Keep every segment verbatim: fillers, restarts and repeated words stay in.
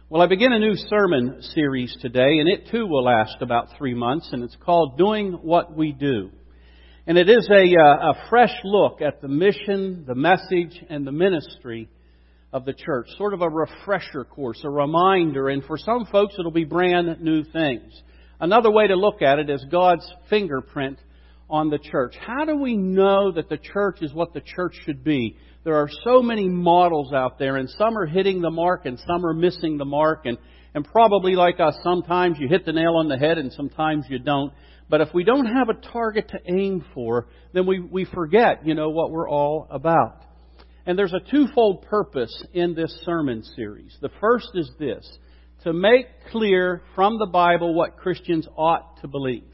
Well, I begin a new sermon series today, and it too will last about three months, and it's called Doing What We Do. And it is a, uh, a fresh look at the mission, the message, and the ministry of the church. Sort of a refresher course, a reminder, and for some folks it'll be brand new things. Another way to look at it is God's fingerprint on the church. How do we know that the church is what the church should be? There are so many models out there, and some are hitting the mark and some are missing the mark. And, and probably like us, sometimes you hit the nail on the head and sometimes you don't. But if we don't have a target to aim for, then we, we forget, you know, what we're all about. And there's a twofold purpose in this sermon series. The first is this: to make clear from the Bible what Christians ought to believe.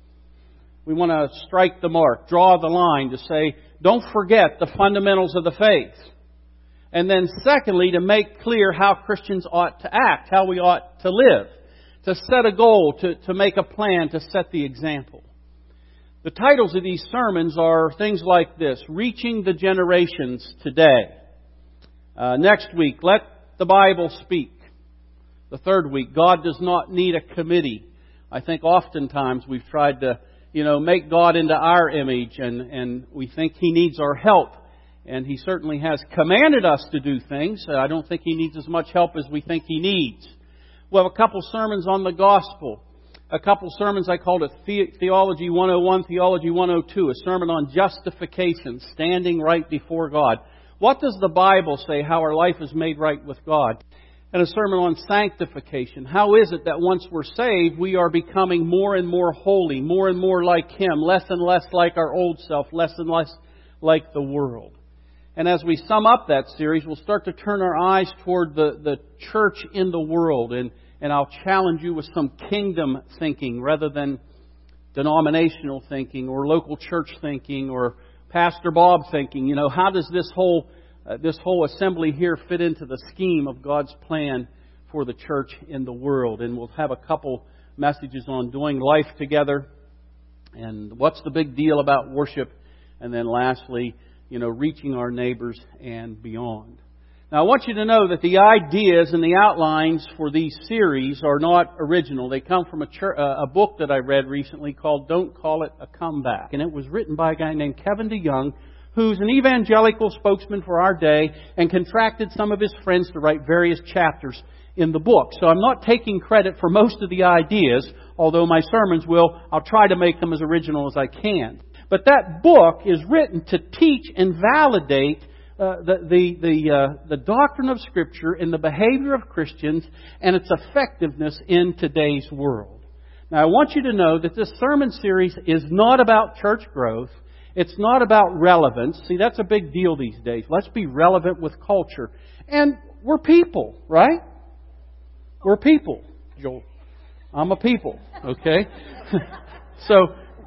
We want to strike the mark, draw the line to say, don't forget the fundamentals of the faith. And then secondly, to make clear how Christians ought to act, how we ought to live, to set a goal, to, to make a plan, to set the example. The titles of these sermons are things like this: Reaching the Generations Today. Uh, next week, Let the Bible Speak. The third week, God Does Not Need a Committee. I think oftentimes we've tried to You know, make God into our image, and, and we think He needs our help. And He certainly has commanded us to do things. I don't think He needs as much help as we think He needs. We'll have a couple sermons on the gospel. A couple sermons, I called it The- Theology one oh one, Theology one oh two. A sermon on justification, standing right before God. What does the Bible say how our life is made right with God? And a sermon on sanctification. How is it that once we're saved, we are becoming more and more holy, more and more like Him, less and less like our old self, less and less like the world? And as we sum up that series, we'll start to turn our eyes toward the, the church in the world. And, and I'll challenge you with some kingdom thinking rather than denominational thinking or local church thinking or Pastor Bob thinking. You know, how does this whole Uh, this whole assembly here fit into the scheme of God's plan for the church in the world? And we'll have a couple messages on doing life together and what's the big deal about worship. And then lastly, you know, reaching our neighbors and beyond. Now, I want you to know that the ideas and the outlines for these series are not original. They come from a, church, uh, a book that I read recently called Don't Call It a Comeback. And it was written by a guy named Kevin DeYoung, who's an evangelical spokesman for our day and contracted some of his friends to write various chapters in the book. So I'm not taking credit for most of the ideas, although my sermons will, I'll try to make them as original as I can. But that book is written to teach and validate uh, the the the, uh, the doctrine of Scripture and the behavior of Christians and its effectiveness in today's world. Now, I want you to know that this sermon series is not about church growth. It's not about relevance. See, that's a big deal these days. Let's be relevant with culture. And we're people, right? We're people, Joel. I'm a people, okay? so,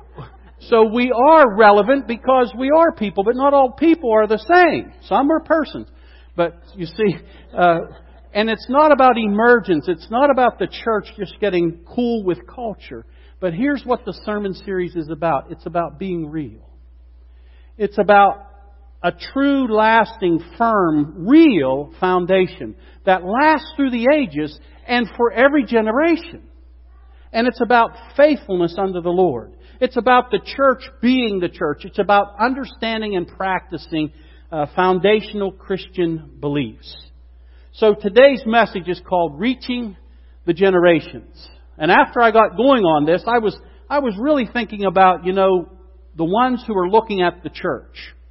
so we are relevant because we are people, but not all people are the same. Some are persons. But you see, uh, and it's not about emergence. It's not about the church just getting cool with culture. But here's what the sermon series is about. It's about being real. It's about a true, lasting, firm, real foundation that lasts through the ages and for every generation. And it's about faithfulness unto the Lord. It's about the church being the church. It's about understanding and practicing uh, foundational Christian beliefs. So today's message is called Reaching the Generations. And after I got going on this, I was I was really thinking about, you know, the ones who are looking at the church.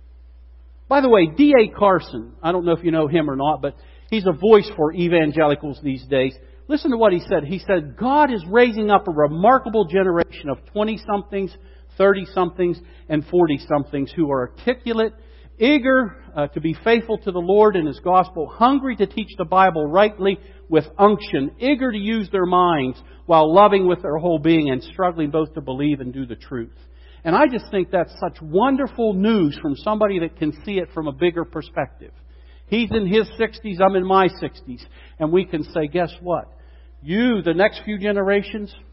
By the way, D A Carson, I don't know if you know him or not, but he's a voice for evangelicals these days. Listen to what he said. He said, God is raising up a remarkable generation of twenty-somethings, thirty-somethings, and forty-somethings who are articulate, eager uh, to be faithful to the Lord and His gospel, hungry to teach the Bible rightly with unction, eager to use their minds while loving with their whole being and struggling both to believe and do the truth. And I just think that's such wonderful news from somebody that can see it from a bigger perspective. He's in his sixties, I'm in my sixties. And we can say, guess what? You, the next few generations,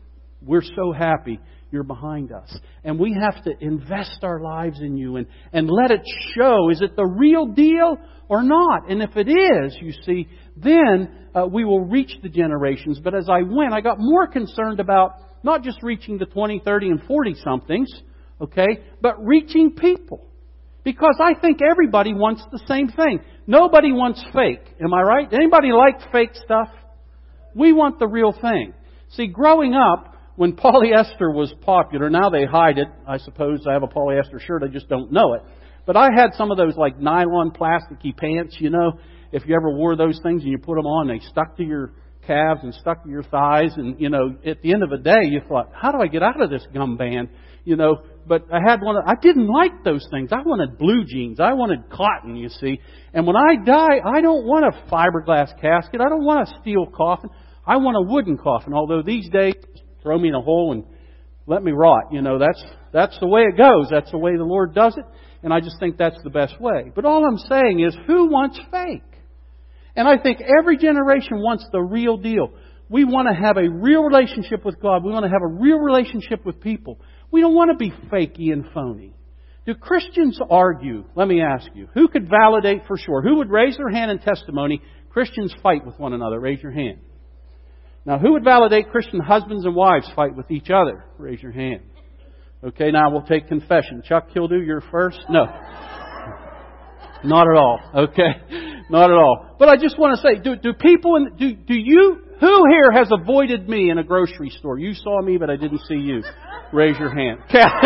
we're so happy you're behind us. And we have to invest our lives in you and, and let it show. Is it the real deal or not? And if it is, you see, then uh, we will reach the generations. But as I went, I got more concerned about not just reaching the twenty, thirty, and forty-somethings, okay, but reaching people. Because I think everybody wants the same thing. Nobody wants fake. Am I right? Anybody like fake stuff? We want the real thing. See, growing up, when polyester was popular, now they hide it. I suppose I have a polyester shirt, I just don't know it. But I had some of those like nylon plasticky pants, you know. If you ever wore those things and you put them on, they stuck to your calves and stuck to your thighs. And, you know, at the end of the day, you thought, how do I get out of this gum band? You know, but I had one. I didn't like those things. I wanted blue jeans. I wanted cotton, you see. And when I die, I don't want a fiberglass casket. I don't want a steel coffin. I want a wooden coffin. Although these days, throw me in a hole and let me rot. You know, that's that's the way it goes. That's the way the Lord does it. And I just think that's the best way. But all I'm saying is, who wants fake? And I think every generation wants the real deal. We want to have a real relationship with God. We want to have a real relationship with people. We don't want to be fakey and phony. Do Christians argue? Let me ask you. Who could validate for sure? Who would raise their hand in testimony? Christians fight with one another. Raise your hand. Now, who would validate Christian husbands and wives fight with each other? Raise your hand. Okay, now we'll take confession. Chuck Kildew, you're first? No. Not at all. Okay? Not at all. But I just want to say, do, do people, in, do, do you, who here has avoided me in a grocery store? You saw me, but I didn't see you. Raise your hand. Kathy.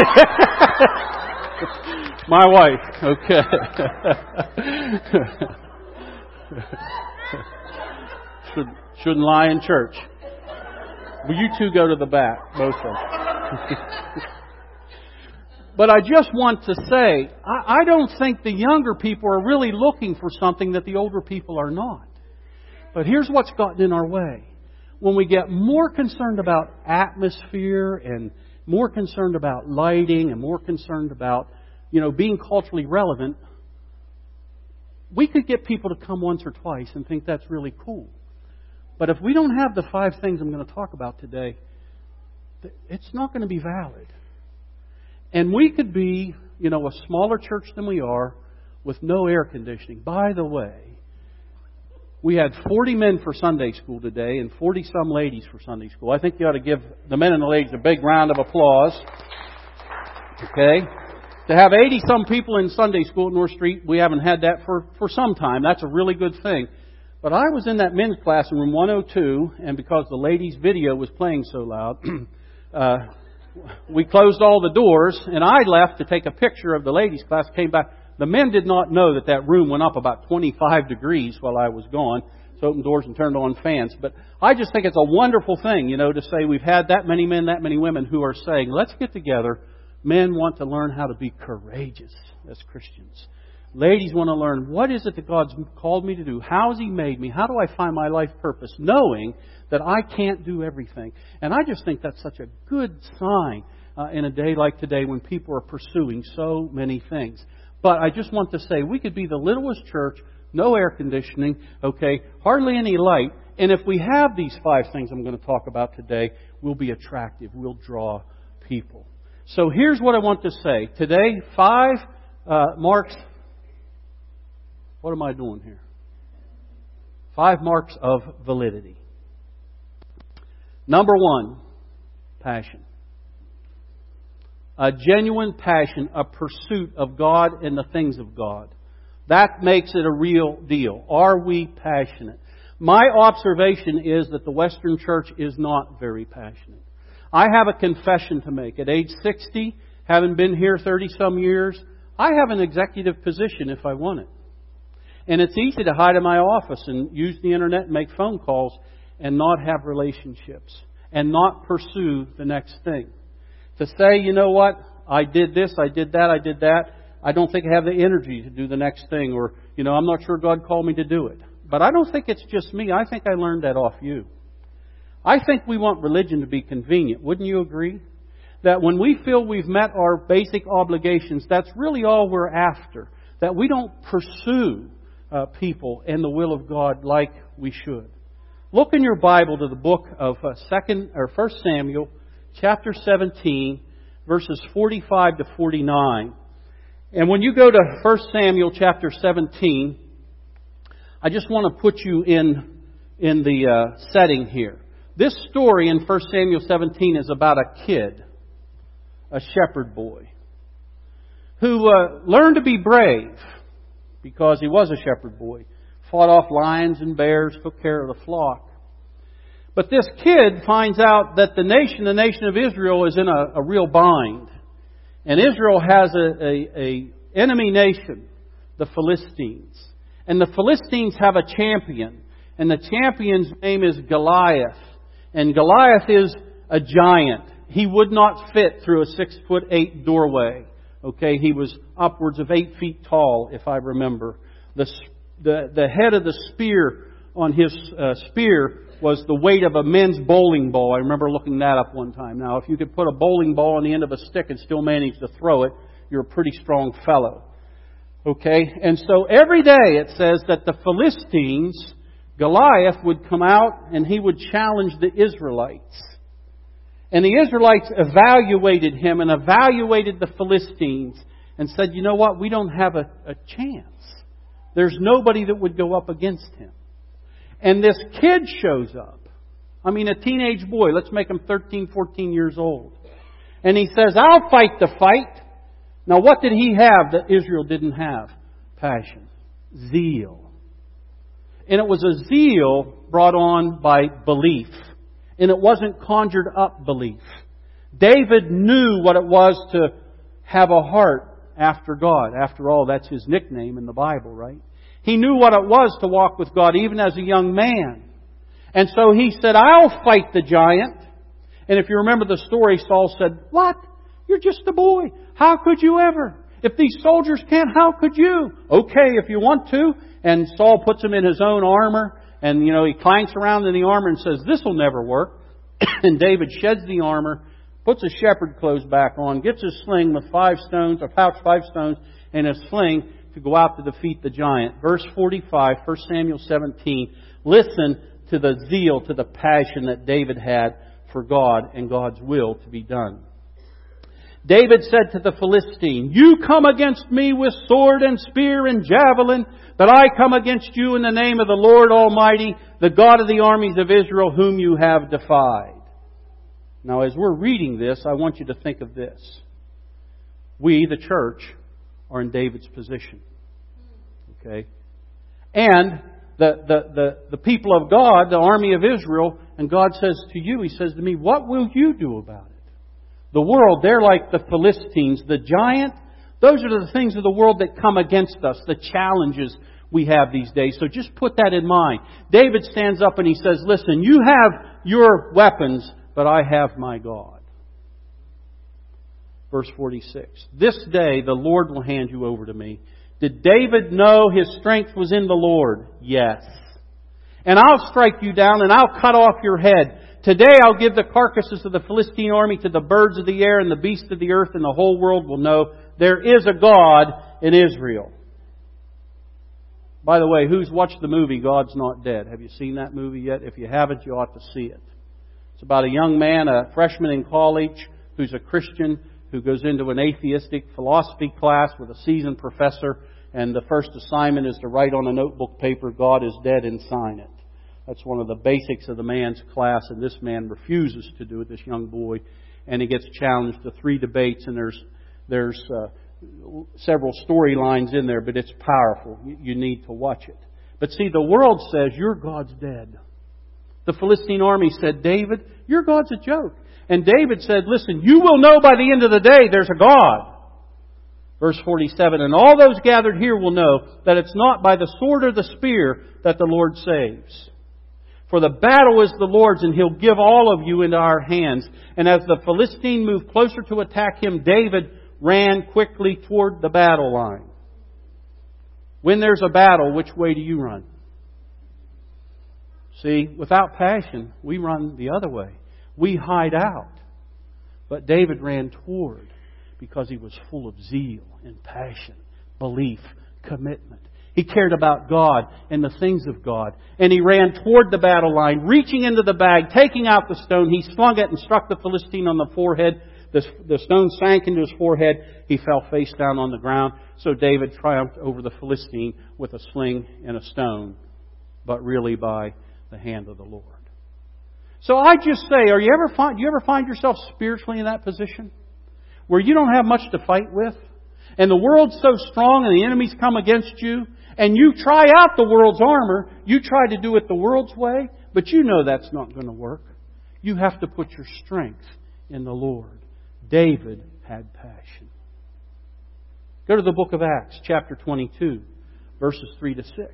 My wife. Okay. Should, shouldn't lie in church. Well, you two go to the back, both of them. But I just want to say, I, I don't think the younger people are really looking for something that the older people are not. But here's what's gotten in our way. When we get more concerned about atmosphere and more concerned about lighting and more concerned about, you know, being culturally relevant, we could get people to come once or twice and think that's really cool. But if we don't have the five things I'm going to talk about today, it's not going to be valid. And we could be, you know, a smaller church than we are with no air conditioning. By the way, we had forty men for Sunday school today and forty-some ladies for Sunday school. I think you ought to give the men and the ladies a big round of applause. Okay? To have eighty-some people in Sunday school at North Street, we haven't had that for, for some time. That's a really good thing. But I was in that men's class in room one oh two, and because the ladies' video was playing so loud, uh, we closed all the doors, and I left to take a picture of the ladies' class, came back. The men did not know that that room went up about twenty-five degrees while I was gone. So opened doors and turned on fans. But I just think it's a wonderful thing, you know, to say we've had that many men, that many women who are saying, let's get together. Men want to learn how to be courageous as Christians. Ladies want to learn, what is it that God's called me to do? How has He made me? How do I find my life purpose? Knowing that I can't do everything. And I just think that's such a good sign uh, in a day like today when people are pursuing so many things. But I just want to say, we could be the littlest church, no air conditioning, okay, hardly any light. And if we have these five things I'm going to talk about today, we'll be attractive. We'll draw people. So here's what I want to say. Today, five uh, marks... What am I doing here? Five marks of validity. Number one, passion. A genuine passion, a pursuit of God and the things of God. That makes it a real deal. Are we passionate? My observation is that the Western church is not very passionate. I have a confession to make. At age sixty, having been here thirty-some years, I have an executive position if I want it. And it's easy to hide in my office and use the internet and make phone calls and not have relationships and not pursue the next thing. To say, you know what, I did this, I did that, I did that. I don't think I have the energy to do the next thing, or, you know, I'm not sure God called me to do it. But I don't think it's just me. I think I learned that off you. I think we want religion to be convenient. Wouldn't you agree? That when we feel we've met our basic obligations, that's really all we're after. That we don't pursue Uh, people and the will of God like we should. Look in your Bible to the book of uh, Second or First Samuel, chapter seventeen, verses forty-five to forty-nine. And when you go to First Samuel chapter seventeen, I just want to put you in, in the uh, setting here. This story in First Samuel seventeen is about a kid, a shepherd boy, who uh, learned to be brave because he was a shepherd boy. Fought off lions and bears, took care of the flock. But this kid finds out that the nation, the nation of Israel, is in a, a real bind. And Israel has a, a, a enemy nation, the Philistines. And the Philistines have a champion. And the champion's name is Goliath. And Goliath is a giant. He would not fit through a six foot eight doorway. Okay, he was upwards of eight feet tall, if I remember. The the, the head of the spear on his uh, spear was the weight of a men's bowling ball. I remember looking that up one time. Now, if you could put a bowling ball on the end of a stick and still manage to throw it, you're a pretty strong fellow. Okay, and so every day it says that the Philistines, Goliath would come out and he would challenge the Israelites. And the Israelites evaluated him and evaluated the Philistines and said, you know what, we don't have a, a chance. There's nobody that would go up against him. And this kid shows up. I mean, a teenage boy. Let's make him thirteen, fourteen years old. And he says, I'll fight the fight. Now, what did he have that Israel didn't have? Passion. Zeal. And it was a zeal brought on by belief. And it wasn't conjured up belief. David knew what it was to have a heart after God. After all, that's his nickname in the Bible, right? He knew what it was to walk with God even as a young man. And so he said, I'll fight the giant. And if you remember the story, Saul said, what? You're just a boy. How could you ever? If these soldiers can't, how could you? Okay, if you want to. And Saul puts him in his own armor. And, you know, he clanks around in the armor and says, this will never work. And David sheds the armor, puts his shepherd clothes back on, gets his sling with five stones, or pouch five stones, and a sling to go out to defeat the giant. Verse forty-five, First Samuel seventeen. Listen to the zeal, to the passion that David had for God and God's will to be done. David said to the Philistine, you come against me with sword and spear and javelin, but I come against you in the name of the Lord Almighty, the God of the armies of Israel, whom you have defied. Now, as we're reading this, I want you to think of this. We, the church, are in David's position. Okay? And the, the, the, the people of God, the army of Israel, and God says to you, He says to me, what will you do about it? The world, they're like the Philistines, the giant. Those are the things of the world that come against us, the challenges we have these days. So just put that in mind. David stands up and he says, listen, you have your weapons, but I have my God. Verse forty-six. This day the Lord will hand you over to me. Did David know his strength was in the Lord? Yes. And I'll strike you down and I'll cut off your head. Today I'll give the carcasses of the Philistine army to the birds of the air and the beasts of the earth, and the whole world will know there is a God in Israel. By the way, who's watched the movie God's Not Dead? Have you seen that movie yet? If you haven't, you ought to see it. It's about a young man, a freshman in college, who's a Christian, who goes into an atheistic philosophy class with a seasoned professor, and the first assignment is to write on a notebook paper, God is dead, and sign it. That's one of the basics of the man's class, and this man refuses to do it, this young boy. And he gets challenged to three debates, and there's there's uh, several storylines in there, but it's powerful. You, you need to watch it. But see, the world says, your God's dead. The Philistine army said, David, your God's a joke. And David said, listen, you will know by the end of the day there's a God. Verse forty-seven, and all those gathered here will know that it's not by the sword or the spear that the Lord saves. For the battle is the Lord's, and He'll give all of you into our hands. And as the Philistine moved closer to attack him, David ran quickly toward the battle line. When there's a battle, which way do you run? See, without passion, we run the other way. We hide out. But David ran toward because he was full of zeal and passion, belief, commitment. He cared about God and the things of God. And he ran toward the battle line, reaching into the bag, taking out the stone. He slung it and struck the Philistine on the forehead. The, the stone sank into his forehead. He fell face down on the ground. So David triumphed over the Philistine with a sling and a stone, but really by the hand of the Lord. So I just say, are you ever find, do you ever find yourself spiritually in that position? Where you don't have much to fight with? And the world's so strong and the enemies come against you, and you try out the world's armor, you try to do it the world's way, but you know that's not going to work. You have to put your strength in the Lord. David had passion. Go to the book of Acts, chapter twenty-two, verses three to six.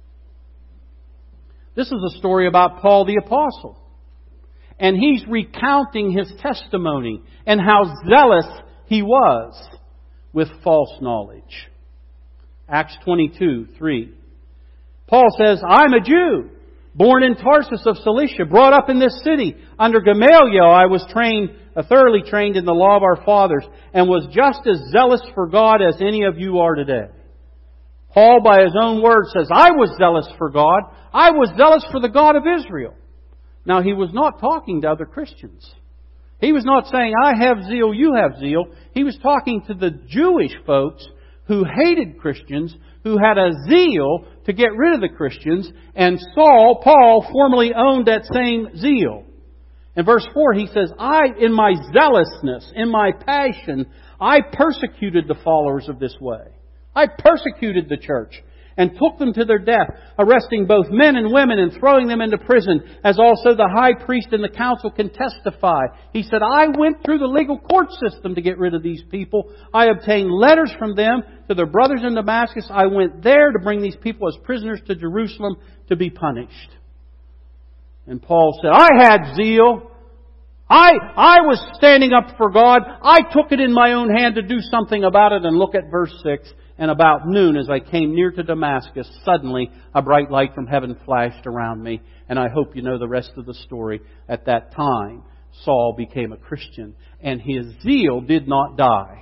This is a story about Paul the Apostle. And he's recounting his testimony and how zealous he was with false knowledge. Acts twenty-two, three. Paul says, I'm a Jew, born in Tarsus of Cilicia, brought up in this city. Under Gamaliel I was trained, uh, thoroughly trained in the law of our fathers, and was just as zealous for God as any of you are today. Paul, by his own words, says, I was zealous for God. I was zealous for the God of Israel. Now, he was not talking to other Christians. He was not saying, I have zeal, you have zeal. He was talking to the Jewish folks who hated Christians, who had a zeal to get rid of the Christians, and Saul, Paul, formerly owned that same zeal. In verse four, he says, I, in my zealousness, in my passion, I persecuted the followers of this way. I persecuted the church and took them to their death, arresting both men and women and throwing them into prison, as also the high priest and the council can testify. He said, I went through the legal court system to get rid of these people. I obtained letters from them to their brothers in Damascus. I went there to bring these people as prisoners to Jerusalem to be punished. And Paul said, I had zeal. I, I was standing up for God. I took it in my own hand to do something about it. And look at verse six. And about noon, as I came near to Damascus, suddenly a bright light from heaven flashed around me. And I hope you know the rest of the story. At that time, Saul became a Christian, and his zeal did not die.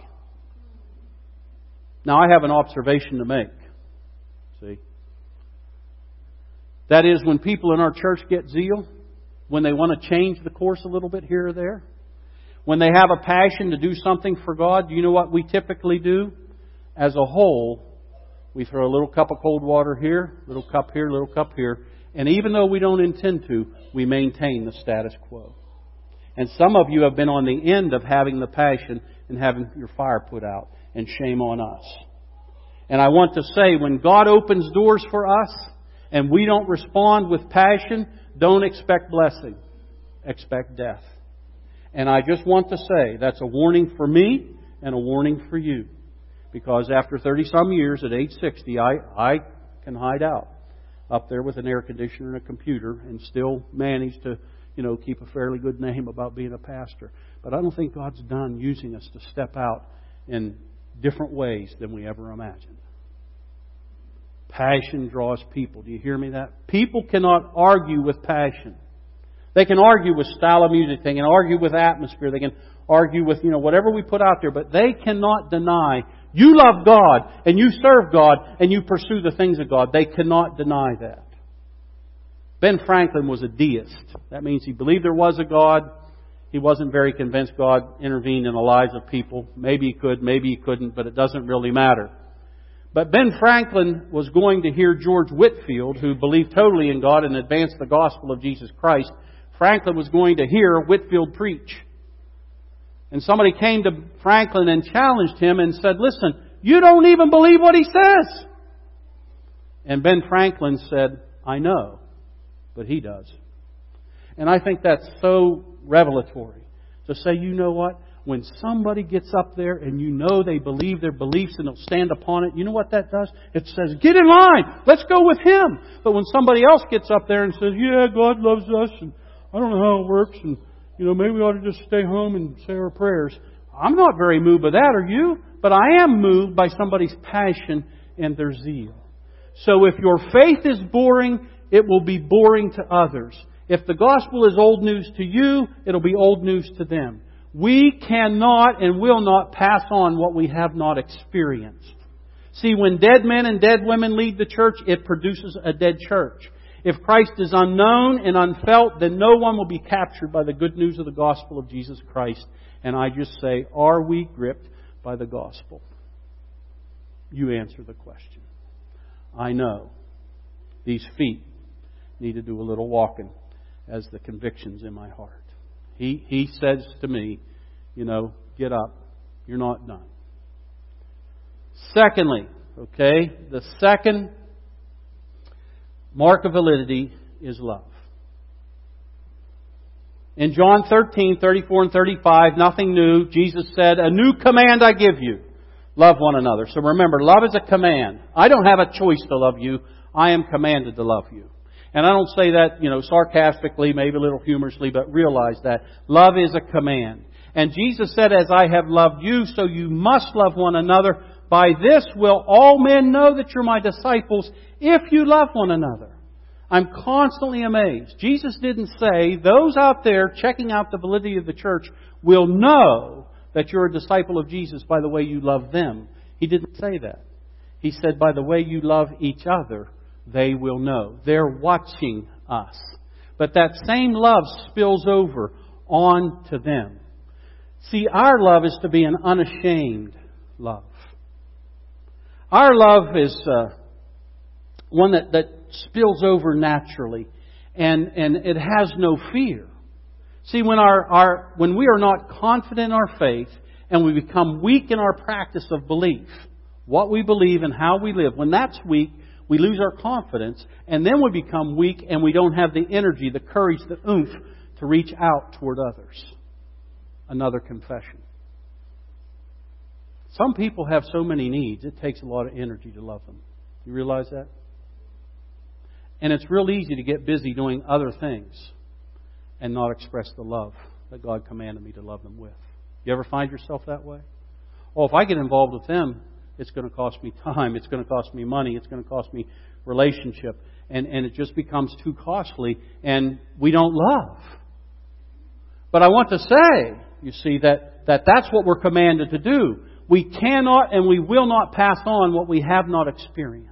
Now, I have an observation to make. See? That is, when people in our church get zeal, when they want to change the course a little bit here or there, when they have a passion to do something for God, do you know what we typically do? As a whole, we throw a little cup of cold water here, little cup here, little cup here. And even though we don't intend to, we maintain the status quo. And some of you have been on the end of having the passion and having your fire put out. And shame on us. And I want to say, when God opens doors for us and we don't respond with passion, don't expect blessing. Expect death. And I just want to say, that's a warning for me and a warning for you. Because after thirty-some years, at age sixty, I, I can hide out up there with an air conditioner and a computer and still manage to, you know, keep a fairly good name about being a pastor. But I don't think God's done using us to step out in different ways than we ever imagined. Passion draws people. Do you hear me that? People cannot argue with passion. They can argue with style of music. They can argue with atmosphere. They can argue with, you know, whatever we put out there. But they cannot deny you love God and you serve God and you pursue the things of God. They cannot deny that. Ben Franklin was a deist. That means he believed there was a God. He wasn't very convinced God intervened in the lives of people. Maybe he could, maybe he couldn't, but it doesn't really matter. But Ben Franklin was going to hear George Whitefield, who believed totally in God and advanced the gospel of Jesus Christ. Franklin was going to hear Whitefield preach. And somebody came to Franklin and challenged him and said, listen, you don't even believe what he says. And Ben Franklin said, I know, but he does. And I think that's so revelatory to say, you know what? When somebody gets up there and you know they believe their beliefs and they'll stand upon it, you know what that does? It says, get in line. Let's go with him. But when somebody else gets up there and says, yeah, God loves us and I don't know how it works and you know, maybe we ought to just stay home and say our prayers. I'm not very moved by that, are you? But I am moved by somebody's passion and their zeal. So if your faith is boring, it will be boring to others. If the gospel is old news to you, it'll be old news to them. We cannot and will not pass on what we have not experienced. See, when dead men and dead women lead the church, it produces a dead church. If Christ is unknown and unfelt, then no one will be captured by the good news of the gospel of Jesus Christ. And I just say, are we gripped by the gospel? You answer the question. I know these feet need to do a little walking as the convictions in my heart. He, he says to me, you know, get up. You're not done. Secondly, okay, the second mark of validity is love. In John thirteen, thirty-four and thirty-five, nothing new, Jesus said, a new command I give you. Love one another. So remember, love is a command. I don't have a choice to love you. I am commanded to love you. And I don't say that, you know, sarcastically, maybe a little humorously, but realize that love is a command. And Jesus said, as I have loved you, so you must love one another. By this will all men know that you're my disciples, if you love one another. I'm constantly amazed. Jesus didn't say, those out there checking out the validity of the church will know that you're a disciple of Jesus by the way you love them. He didn't say that. He said, by the way you love each other, they will know. They're watching us. But that same love spills over on to them. See, our love is to be an unashamed love. Our love is uh, one that, that spills over naturally, and, and it has no fear. See, when our, our when we are not confident in our faith and we become weak in our practice of belief, what we believe and how we live, when that's weak, we lose our confidence, and then we become weak and we don't have the energy, the courage, the oomph to reach out toward others. Another confession. Some people have so many needs, it takes a lot of energy to love them. You realize that? And it's real easy to get busy doing other things and not express the love that God commanded me to love them with. You ever find yourself that way? Oh, if I get involved with them, it's going to cost me time, it's going to cost me money, it's going to cost me relationship, and, and it just becomes too costly, and we don't love. But I want to say, you see, that, that that's what we're commanded to do. We cannot and we will not pass on what we have not experienced.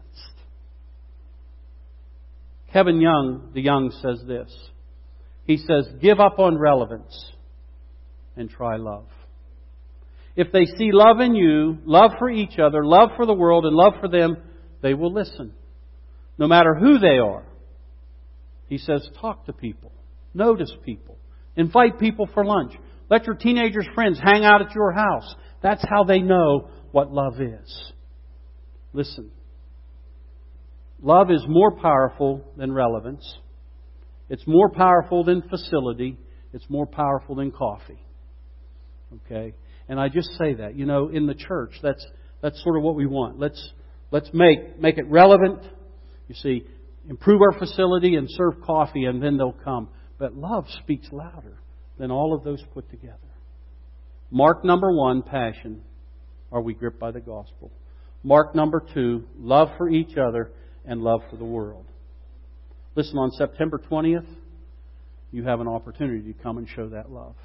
Kevin Young, the Young, says this. He says, give up on relevance and try love. If they see love in you, love for each other, love for the world, and love for them, they will listen. No matter who they are. He says, talk to people. Notice people. Invite people for lunch. Let your teenagers' friends hang out at your house. That's how they know what love is. Listen. Love is more powerful than relevance. It's more powerful than facility. It's more powerful than coffee. Okay? And I just say that. You know, in the church, that's that's sort of what we want. Let's let's make make it relevant. You see, improve our facility and serve coffee, and then they'll come. But love speaks louder than all of those put together. Mark number one, passion. Are we gripped by the gospel? Mark number two, love for each other and love for the world. Listen, on September twentieth, you have an opportunity to come and show that love.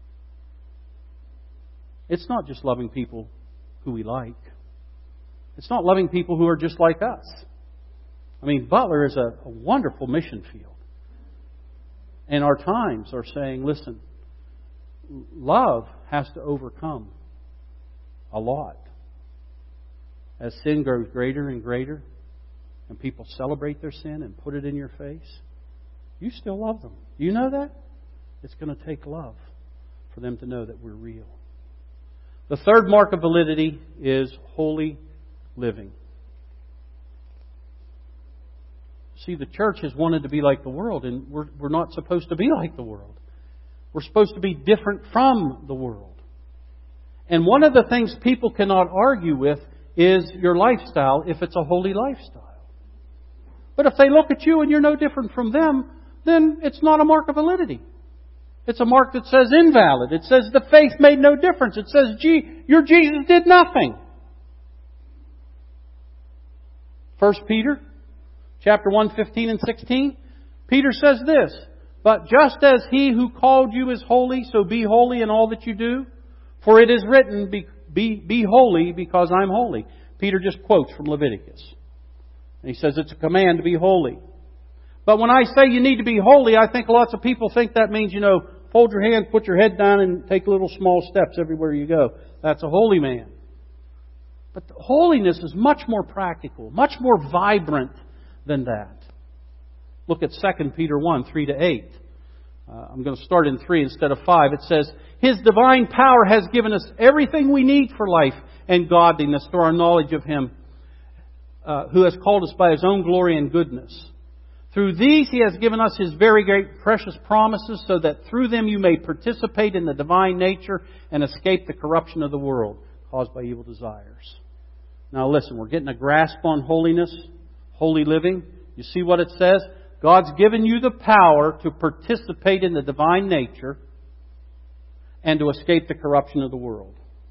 It's not just loving people who we like. It's not loving people who are just like us. I mean, Butler is a, a wonderful mission field. And our times are saying, listen, love has to overcome a lot. As sin grows greater and greater, and people celebrate their sin and put it in your face, you still love them. You know that? It's going to take love for them to know that we're real. The third mark of validity is holy living. See, the church has wanted to be like the world, and we're, we're not supposed to be like the world. We're supposed to be different from the world. And one of the things people cannot argue with is your lifestyle if it's a holy lifestyle. But if they look at you and you're no different from them, then it's not a mark of validity. It's a mark that says invalid. It says the faith made no difference. It says, gee, your Jesus did nothing. First Peter, chapter one, fifteen and sixteen. Peter says this, but just as He who called you is holy, so be holy in all that you do. For it is written, be, be, be holy because I'm holy. Peter just quotes from Leviticus. And he says it's a command to be holy. But when I say you need to be holy, I think lots of people think that means, you know, fold your hands, put your head down, and take little small steps everywhere you go. That's a holy man. But holiness is much more practical, much more vibrant than that. Look at Second Peter one, three to eight. Uh, I'm going to start in three instead of five. It says, His divine power has given us everything we need for life and godliness through our knowledge of Him, uh, who has called us by His own glory and goodness. Through these He has given us His very great precious promises, so that through them you may participate in the divine nature and escape the corruption of the world caused by evil desires. Now listen, we're getting a grasp on holiness, holy living. You see what it says? God's given you the power to participate in the divine nature and to escape the corruption of the world.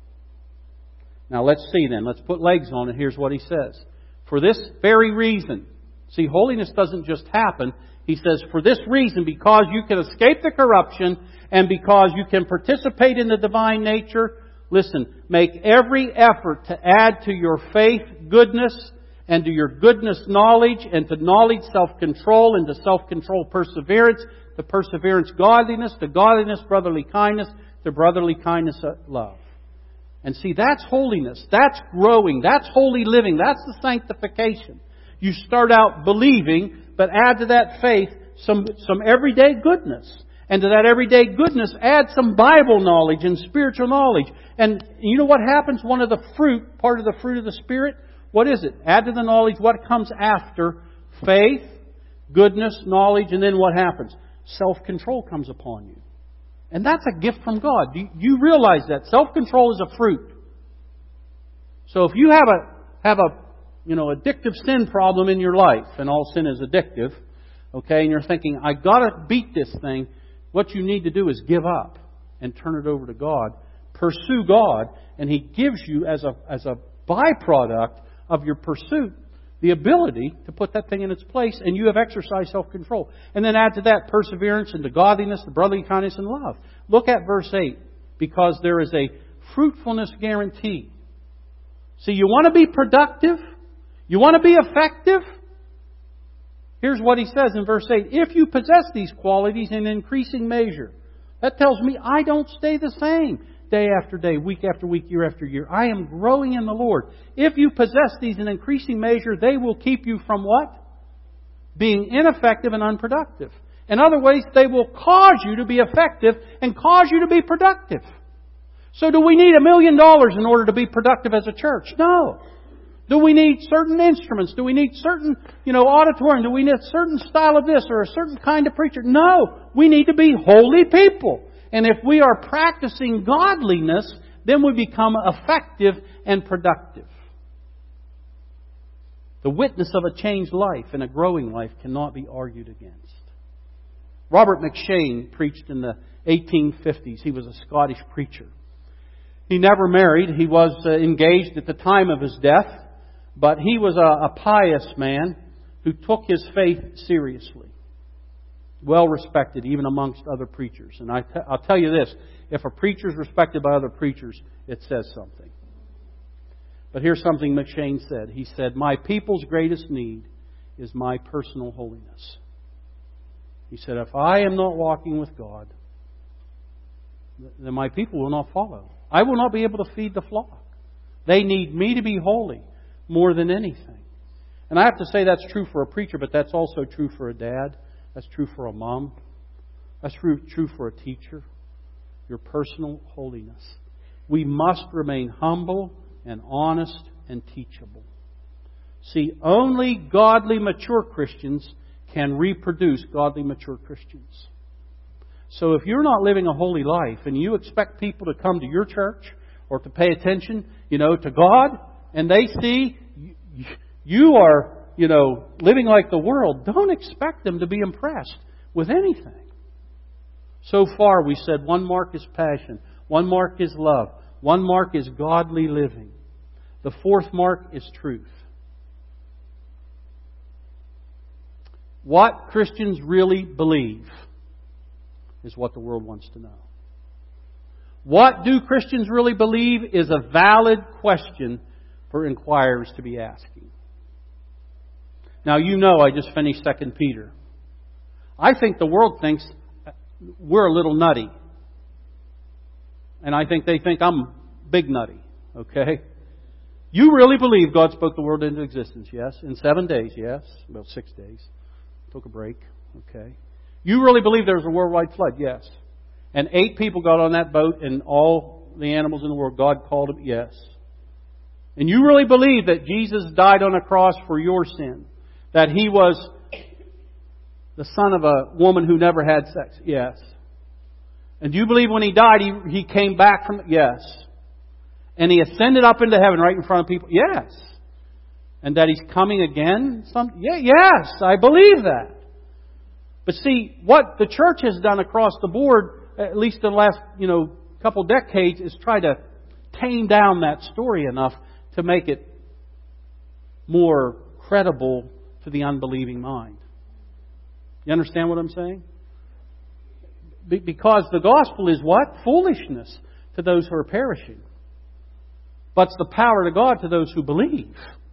Now let's see then. Let's put legs on it. Here's what He says. For this very reason. See, holiness doesn't just happen. He says, for this reason, because you can escape the corruption and because you can participate in the divine nature, listen, make every effort to add to your faith goodness, and to your goodness knowledge, and to knowledge self-control, and to self-control perseverance, to perseverance godliness, to godliness brotherly kindness, to brotherly kindness love. And see, that's holiness. That's growing. That's holy living. That's the sanctification. You start out believing, but add to that faith some, some everyday goodness. And to that everyday goodness, add some Bible knowledge and spiritual knowledge. And you know what happens? One of the fruit, part of the fruit of the Spirit, what is it? Add to the knowledge what comes after faith, goodness, knowledge, and then what happens? Self-control comes upon you. And that's a gift from God. You, you realize that. Self-control is a fruit. So if you have a, have a, you know, addictive sin problem in your life, and all sin is addictive, okay, and you're thinking, I gotta beat this thing, what you need to do is give up and turn it over to God. Pursue God, and He gives you as a, as a byproduct of your pursuit the ability to put that thing in its place, and you have exercised self-control. And then add to that perseverance and the godliness, the brotherly kindness, and love. Look at verse eight, because there is a fruitfulness guarantee. See, you want to be productive? You want to be effective? Here's what he says in verse eight. If you possess these qualities in increasing measure, that tells me I don't stay the same day after day, week after week, year after year. I am growing in the Lord. If you possess these in increasing measure, they will keep you from what? Being ineffective and unproductive. In other ways, they will cause you to be effective and cause you to be productive. So do we need a million dollars in order to be productive as a church? No. Do we need certain instruments? Do we need certain, you know, auditorium? Do we need a certain style of this or a certain kind of preacher? No. We need to be holy people. And if we are practicing godliness, then we become effective and productive. The witness of a changed life and a growing life cannot be argued against. Robert McCheyne preached in the eighteen fifties. He was a Scottish preacher. He never married. He was uh, engaged at the time of his death. But he was a, a pious man who took his faith seriously. Well respected even amongst other preachers. And I t- I'll tell you this, if a preacher is respected by other preachers, it says something. But here's something McCheyne said. He said, my people's greatest need is my personal holiness. He said, if I am not walking with God, then my people will not follow. I will not be able to feed the flock. They need me to be holy more than anything. And I have to say that's true for a preacher, but that's also true for a dad. That's true for a mom. That's true, true for a teacher. Your personal holiness. We must remain humble and honest and teachable. See, only godly mature Christians can reproduce godly mature Christians. So if you're not living a holy life and you expect people to come to your church or to pay attention, you know, to God, and they see you are, you know, living like the world, don't expect them to be impressed with anything. So far we said one mark is passion, one mark is love, one mark is godly living. The fourth mark is truth. What Christians really believe is what the world wants to know. What do Christians really believe is a valid question for inquirers to be asking. Now, you know I just finished Second Peter. I think the world thinks we're a little nutty. And I think they think I'm big nutty. Okay? You really believe God spoke the world into existence? Yes. In seven days? Yes. Well, six days. Took a break. Okay. You really believe there was a worldwide flood? Yes. And eight people got on that boat and all the animals in the world, God called them? Yes. And you really believe that Jesus died on a cross for your sin? That He was the son of a woman who never had sex? Yes. And do you believe when He died, He, he came back from... Yes. And He ascended up into heaven right in front of people? Yes. And that He's coming again? Some, yeah, yes, I believe that. But see, what the church has done across the board, at least in the last, you know, couple decades, is try to tame down that story enough to make it more credible to the unbelieving mind. You understand what I'm saying? Be- because the gospel is what? Foolishness to those who are perishing. But it's the power of God to those who believe.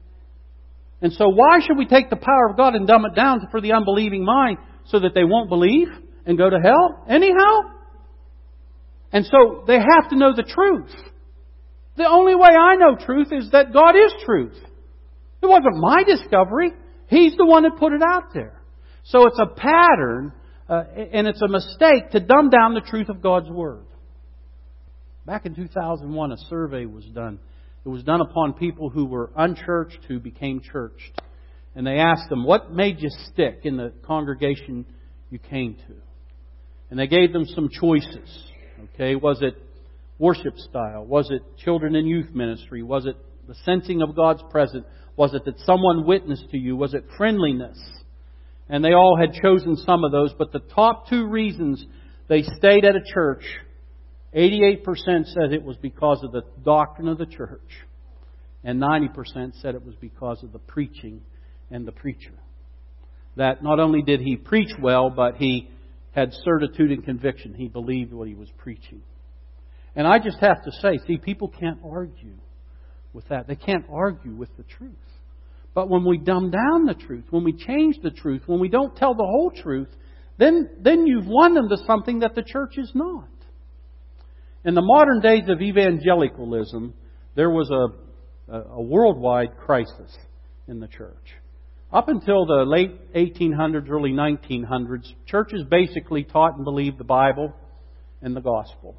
And so why should we take the power of God and dumb it down for the unbelieving mind so that they won't believe and go to hell anyhow? And so they have to know the truth. The only way I know truth is that God is truth. It wasn't my discovery. He's the one that put it out there. So it's a pattern uh, and it's a mistake to dumb down the truth of God's Word. Back in two thousand one, a survey was done. It was done upon people who were unchurched who became churched. And they asked them, what made you stick in the congregation you came to? And they gave them some choices. Okay, was it worship style? Was it children and youth ministry? Was it the sensing of God's presence? Was it that someone witnessed to you? Was it friendliness? And they all had chosen some of those. But the top two reasons they stayed at a church, eighty-eight percent said it was because of the doctrine of the church. And ninety percent said it was because of the preaching and the preacher. That not only did he preach well, but he had certitude and conviction. He believed what he was preaching. And I just have to say, see, people can't argue with that. They can't argue with the truth. But when we dumb down the truth, when we change the truth, when we don't tell the whole truth, then, then you've won them to something that the church is not. In the modern days of evangelicalism, there was a, a, a worldwide crisis in the church. Up until the late eighteen hundreds, early nineteen hundreds, churches basically taught and believed the Bible and the gospel.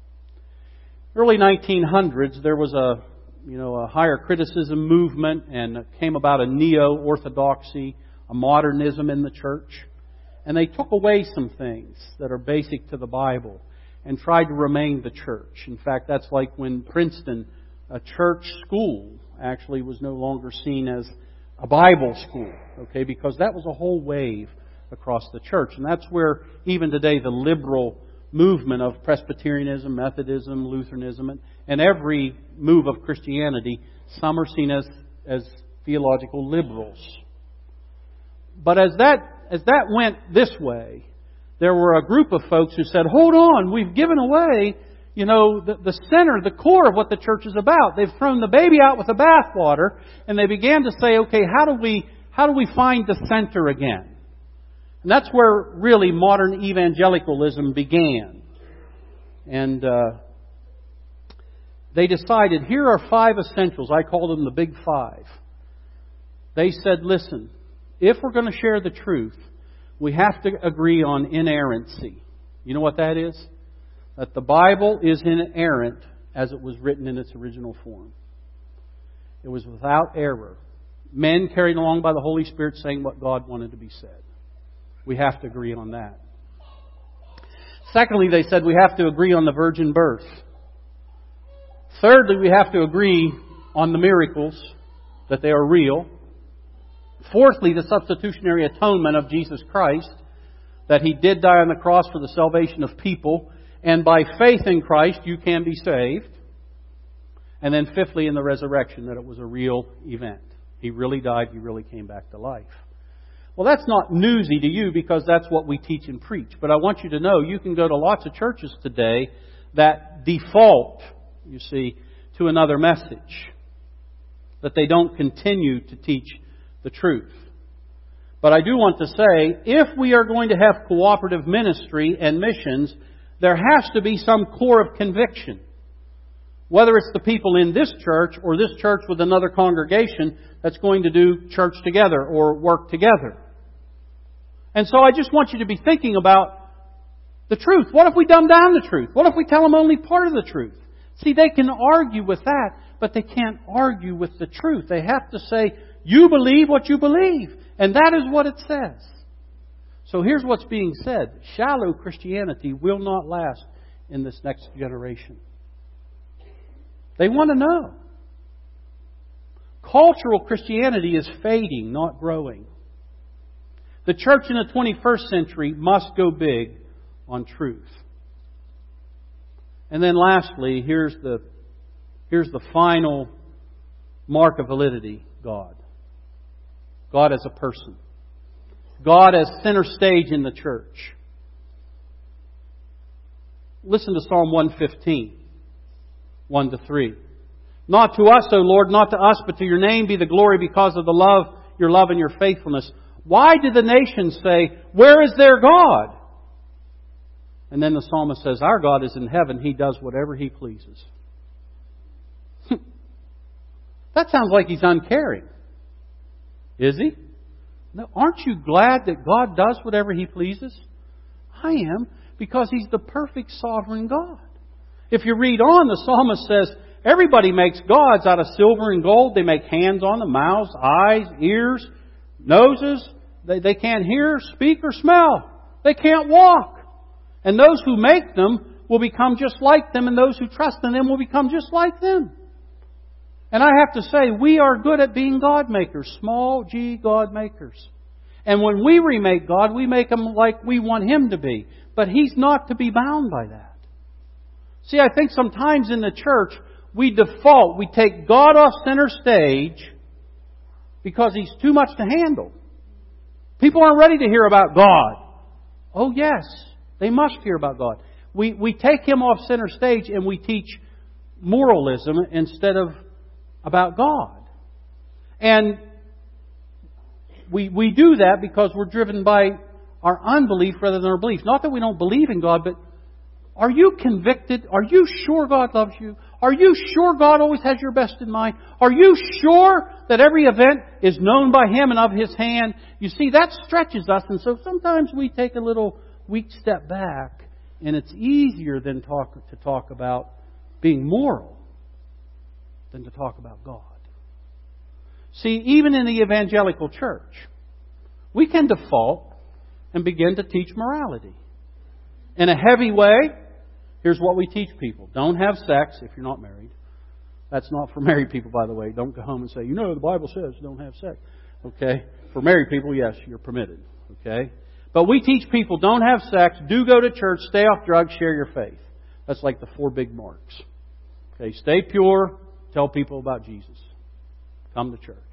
Early nineteen hundreds, there was a, you know, a higher criticism movement, and it came about a neo-orthodoxy, a modernism in the church. And they took away some things that are basic to the Bible and tried to remain the church. In fact, that's like when Princeton, a church school, actually was no longer seen as a Bible school, okay, because that was a whole wave across the church. And that's where even today the liberal movement of Presbyterianism, Methodism, Lutheranism, and, and every move of Christianity, some are seen as, as theological liberals. But as that, as that went this way, there were a group of folks who said, hold on, we've given away, you know, the, the center, the core of what the church is about. They've thrown the baby out with the bathwater, and they began to say, okay, how do we, how do we find the center again? And that's where really modern evangelicalism began. And uh, they decided, here are five essentials. I call them the big five. They said, listen, if we're going to share the truth, we have to agree on inerrancy. You know what that is? That the Bible is inerrant as it was written in its original form. It was without error. Men carried along by the Holy Spirit saying what God wanted to be said. We have to agree on that. Secondly, they said we have to agree on the virgin birth. Thirdly, we have to agree on the miracles, that they are real. Fourthly, the substitutionary atonement of Jesus Christ, that He did die on the cross for the salvation of people, and by faith in Christ you can be saved. And then fifthly, in the resurrection, that it was a real event. He really died, He really came back to life. Well, that's not newsy to you because that's what we teach and preach. But I want you to know you can go to lots of churches today that default, you see, to another message. that they don't continue to teach the truth. But I do want to say, if we are going to have cooperative ministry and missions, there has to be some core of conviction. Whether it's the people in this church or this church with another congregation that's going to do church together or work together. And so I just want you to be thinking about the truth. What if we dumb down the truth? What if we tell them only part of the truth? See, they can argue with that, but they can't argue with the truth. They have to say, you believe what you believe. And that is what it says. So here's what's being said. Shallow Christianity will not last in this next generation. They want to know. Cultural Christianity is fading, not growing. The church in the twenty-first century must go big on truth. And then lastly, here's the, here's the final mark of validity, God. God as a person. God as center stage in the church. Listen to Psalm one fifteen, one to three. Not to us, O Lord, not to us, but to your name be the glory because of the love, your love and your faithfulness. Why did the nations say, where is their God? And then the psalmist says, our God is in heaven. He does whatever He pleases. That sounds like He's uncaring. Is He? No, aren't you glad that God does whatever He pleases? I am, because He's the perfect sovereign God. If you read on, the psalmist says, everybody makes gods out of silver and gold. They make hands on them, mouths, eyes, ears, noses. They, they can't hear, speak, or smell. They can't walk. And those who make them will become just like them, and those who trust in them will become just like them. And I have to say, we are good at being God makers, small g God makers. And when we remake God, we make Him like we want Him to be. But He's not to be bound by that. See, I think sometimes in the church, we default, we take God off center stage because He's too much to handle. People aren't ready to hear about God. Oh yes, they must hear about God. We, we take Him off center stage and we teach moralism instead of about God. And we we do that because we're driven by our unbelief rather than our belief. Not that we don't believe in God, but are you convicted? Are you sure God loves you? Are you sure God always has your best in mind? Are you sure that every event is known by Him and of His hand? You see, that stretches us, and so sometimes we take a little weak step back, and it's easier than talk to talk about being moral than to talk about God. See, even in the evangelical church, we can default and begin to teach morality. In a heavy way, here's what we teach people. Don't have sex if you're not married. That's not for married people, by the way. Don't go home and say, you know, the Bible says don't have sex. Okay? For married people, yes, you're permitted. Okay? But we teach people don't have sex, do go to church, stay off drugs, share your faith. That's like the four big marks. Okay? Stay pure, tell people about Jesus. Come to church.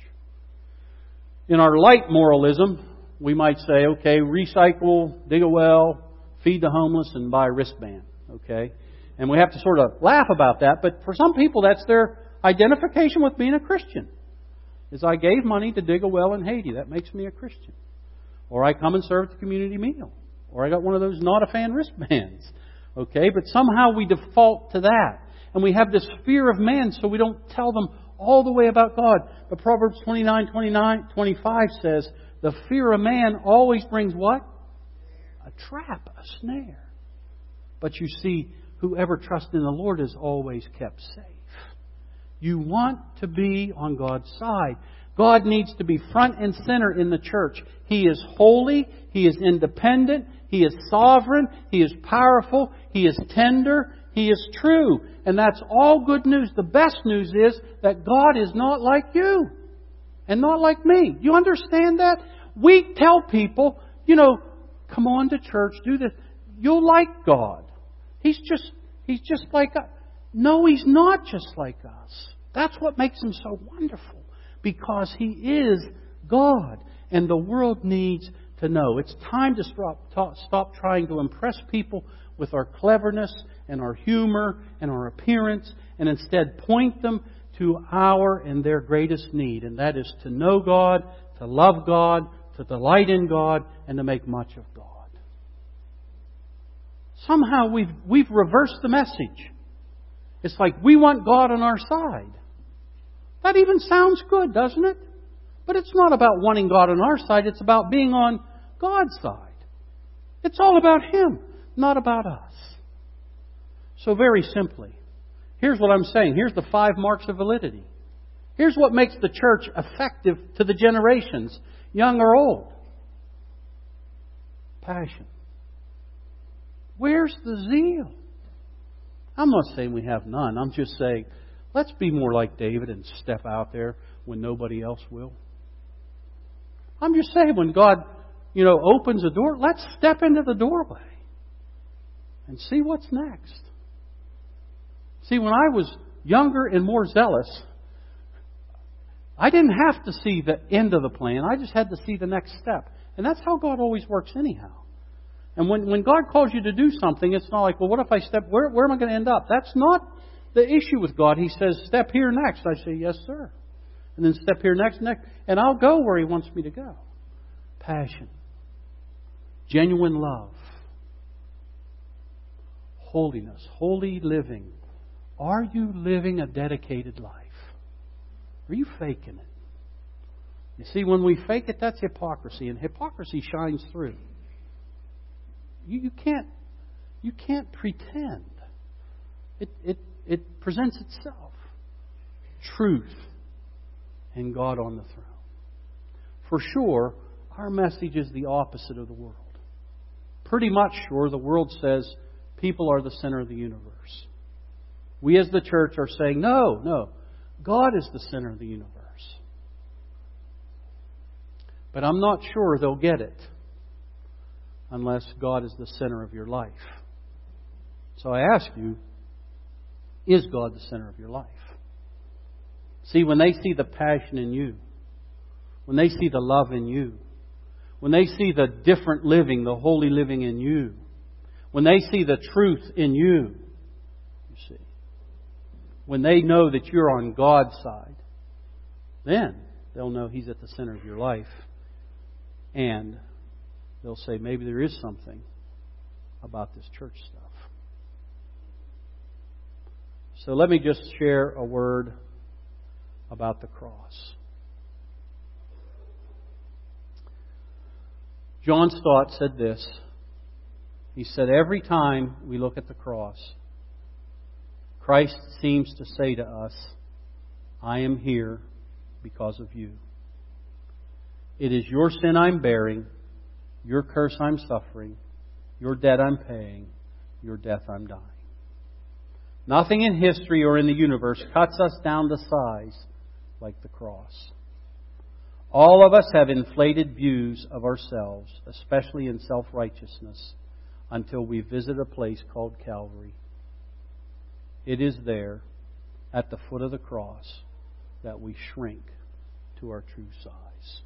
In our light moralism, we might say, okay, recycle, dig a well, feed the homeless, and buy a wristband. Okay? And we have to sort of laugh about that. But for some people, that's their identification with being a Christian. Is I gave money to dig a well in Haiti. That makes me a Christian. Or I come and serve at the community meal. Or I got one of those not a fan wristbands. Okay? But somehow we default to that. And we have this fear of man, so we don't tell them all the way about God. But Proverbs twenty-nine, twenty-nine, twenty-five says, the fear of man always brings what? A trap, a snare. But you see, whoever trusts in the Lord is always kept safe. You want to be on God's side. God needs to be front and center in the church. He is holy. He is independent. He is sovereign. He is powerful. He is tender. He is true. And that's all good news. The best news is that God is not like you and not like me. You understand that? We tell people, you know, come on to church, do this. You'll like God. He's just, He's just like us. No, He's not just like us. That's what makes Him so wonderful. Because He is God. And the world needs to know. It's time to stop, stop trying to impress people with our cleverness and our humor and our appearance. And instead point them to our and their greatest need, and that is to know God, to love God, to delight in God, and to make much of God. Somehow we've, we've reversed the message. It's like we want God on our side. That even sounds good, doesn't it? But it's not about wanting God on our side. It's about being on God's side. It's all about Him, not about us. So very simply, here's what I'm saying. Here's the five marks of validity. Here's what makes the church effective to the generations, young or old. Passion. Where's the zeal? I'm not saying we have none. I'm just saying, let's be more like David and step out there when nobody else will. I'm just saying, when God, you know, opens a door, let's step into the doorway and see what's next. See, when I was younger and more zealous, I didn't have to see the end of the plan. I just had to see the next step. And that's how God always works anyhow. And when, when God calls you to do something, it's not like, well, what if I step, where, where am I going to end up? That's not the issue with God. He says, step here next. I say, yes, sir. And then step here next, next. And I'll go where He wants me to go. Passion. Genuine love. Holiness. Holy living. Are you living a dedicated life? Are you faking it? You see, when we fake it, that's hypocrisy. And hypocrisy shines through. You, you can't you can't pretend. It, it, it presents itself. Truth and God on the throne. For sure, our message is the opposite of the world. Pretty much sure the world says people are the center of the universe. We as the church are saying, no, no, God is the center of the universe. But I'm not sure they'll get it unless God is the center of your life. So I ask you, is God the center of your life? See, when they see the passion in you, when they see the love in you, when they see the different living, the holy living in you, when they see the truth in you, you see, when they know that you're on God's side, then they'll know He's at the center of your life. And they'll say, maybe there is something about this church stuff. So let me just share a word about the cross. John Stott said this. He said, every time we look at the cross, Christ seems to say to us, I am here because of you. It is your sin I'm bearing, your curse I'm suffering, your debt I'm paying, your death I'm dying. Nothing in history or in the universe cuts us down to size like the cross. All of us have inflated views of ourselves, especially in self-righteousness, until we visit a place called Calvary. It is there, at the foot of the cross, that we shrink to our true size.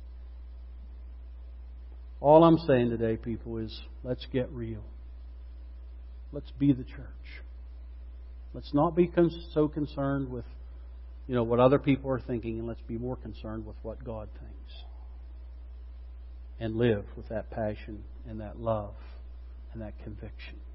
All I'm saying today, people, is let's get real. Let's be the church. Let's not be con- so concerned with, you know, what other people are thinking, and let's be more concerned with what God thinks. And live with that passion and that love and that conviction.